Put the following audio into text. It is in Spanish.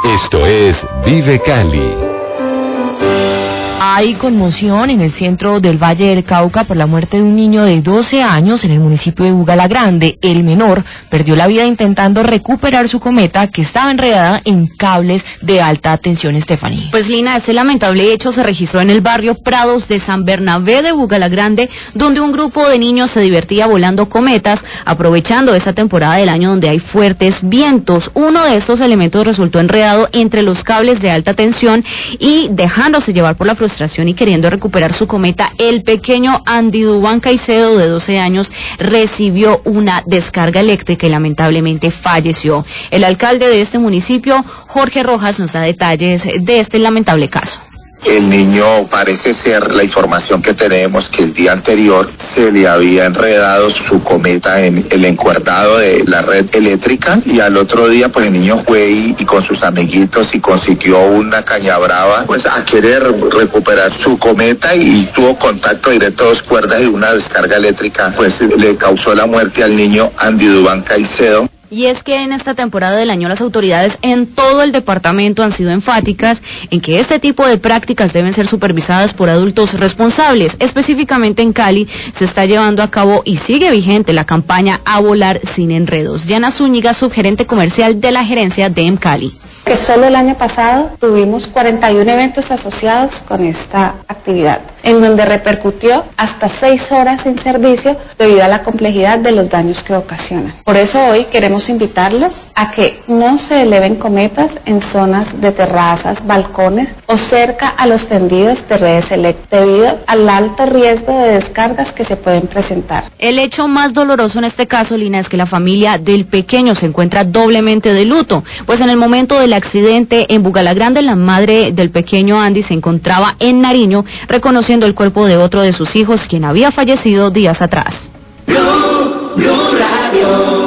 Esto es Vive Cali. Hay conmoción en el centro del Valle del Cauca por la muerte de un niño de 12 años en el municipio de Bugalagrande. El menor perdió la vida intentando recuperar su cometa que estaba enredada en cables de alta tensión, Stephanie. Pues Lina, este lamentable hecho se registró en el barrio Prados de San Bernabé de Bugalagrande, donde un grupo de niños se divertía volando cometas, aprovechando esta temporada del año donde hay fuertes vientos. Uno de estos elementos resultó enredado entre los cables de alta tensión y dejándose llevar por la frustración y queriendo recuperar su cometa, el pequeño Andy Dubán Caicedo, de 12 años, recibió una descarga eléctrica y lamentablemente falleció. El alcalde de este municipio, Jorge Rojas, nos da detalles de este lamentable caso. El niño, parece ser la información que tenemos, que el día anterior se le había enredado su cometa en el encuerdado de la red eléctrica, y al otro día pues el niño fue y con sus amiguitos y consiguió una caña brava pues a querer recuperar su cometa, y tuvo contacto directo a 2 cuerdas y una descarga eléctrica pues le causó la muerte al niño Andy Dubán Caicedo. Y es que en esta temporada del año las autoridades en todo el departamento han sido enfáticas en que este tipo de prácticas deben ser supervisadas por adultos responsables. Específicamente en Cali se está llevando a cabo y sigue vigente la campaña A Volar Sin Enredos. Diana Zúñiga, subgerente comercial de la gerencia de Cali. Que solo el año pasado tuvimos 41 eventos asociados con esta actividad, en donde repercutió hasta 6 horas sin servicio debido a la complejidad de los daños que ocasionan. Por eso hoy queremos invitarlos a que no se eleven cometas en zonas de terrazas, balcones o cerca a los tendidos de redes eléctricas, debido al alto riesgo de descargas que se pueden presentar. El hecho más doloroso en este caso, Lina, es que la familia del pequeño se encuentra doblemente de luto, pues en el momento del accidente en Bugalagrande, la madre del pequeño Andy se encontraba en Nariño reconociendo el cuerpo de otro de sus hijos, quien había fallecido días atrás.